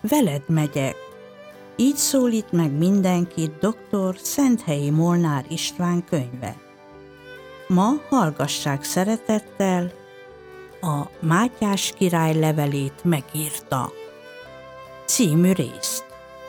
veled megyek. Így szólít meg mindenkit dr. Szenthelyi Molnár István könyve. Ma hallgassák szeretettel a Mátyás király levelét megírta című részt.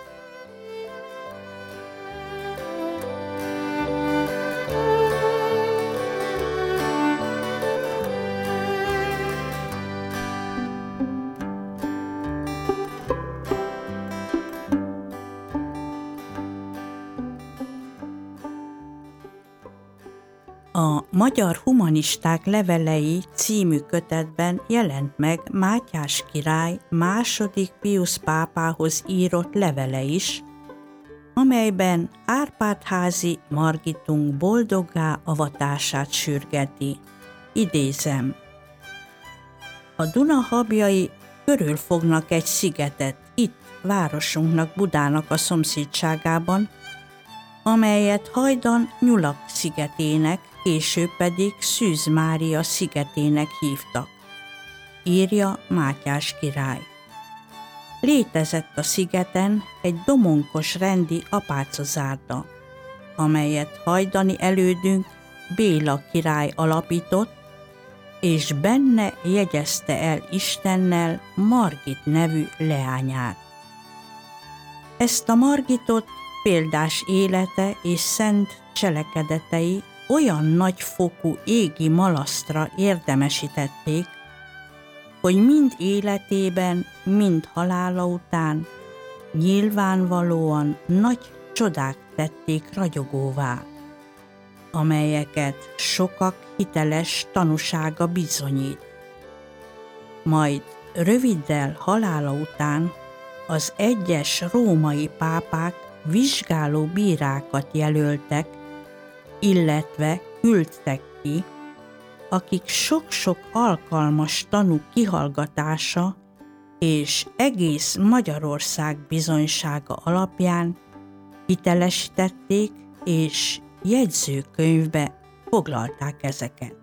A Magyar Humanisták levelei című kötetben jelent meg Mátyás király II. Piusz pápához írott levele is, amelyben Árpád-házi Margitunk boldoggá avatását sürgeti. Idézem: a Duna habjai körülfognak egy szigetet itt, városunknak, Budának a szomszédságában, amelyet hajdan Nyulak szigetének, később pedig Szűz Mária szigetének hívtak, írja Mátyás király. Létezett a szigeten egy domonkos rendi apácazárda, amelyet hajdani elődünk Béla király alapított, és benne jegyezte el Istennel Margit nevű leányát. Ezt a Margitot példás élete és szent cselekedetei olyan nagyfokú égi malasztra érdemesítették, hogy mind életében, mind halála után nyilvánvalóan nagy csodák tették ragyogóvá, amelyeket sokak hiteles tanúsága bizonyít. Majd röviddel halála után az egyes római pápák vizsgáló bírákat jelöltek, illetve küldtek ki, akik sok-sok alkalmas tanú kihallgatása és egész Magyarország bizonysága alapján hitelesítették és jegyzőkönyvbe foglalták ezeket.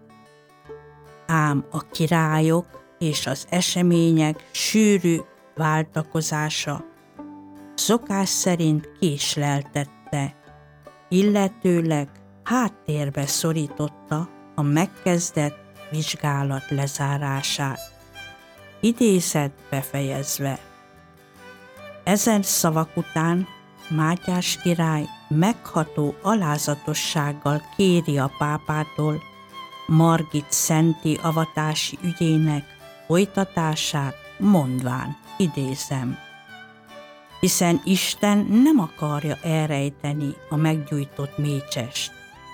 Ám a királyok és az események sűrű váltakozása szokás szerint késleltette, illetőleg háttérbe szorította a megkezdett vizsgálat lezárását. Idézet befejezve. Ezen szavak után Mátyás király megható alázatossággal kéri a pápától Margit szenti avatási ügyének folytatását, mondván, idézem: hiszen Isten nem akarja elrejteni a meggyújtott mécsest,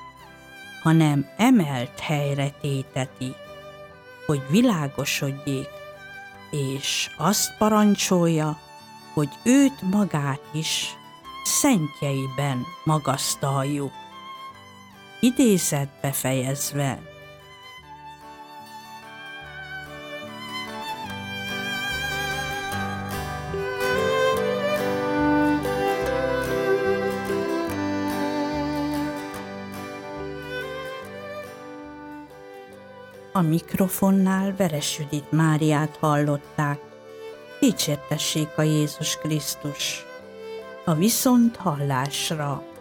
hanem emelt helyre téteti, hogy világosodjék, és azt parancsolja, hogy őt magát is szentjeiben magasztaljuk. Idézet befejezve. A mikrofonnál Veres Judit Máriát hallották. Dicsértessék a Jézus Krisztus! A viszonthallásra!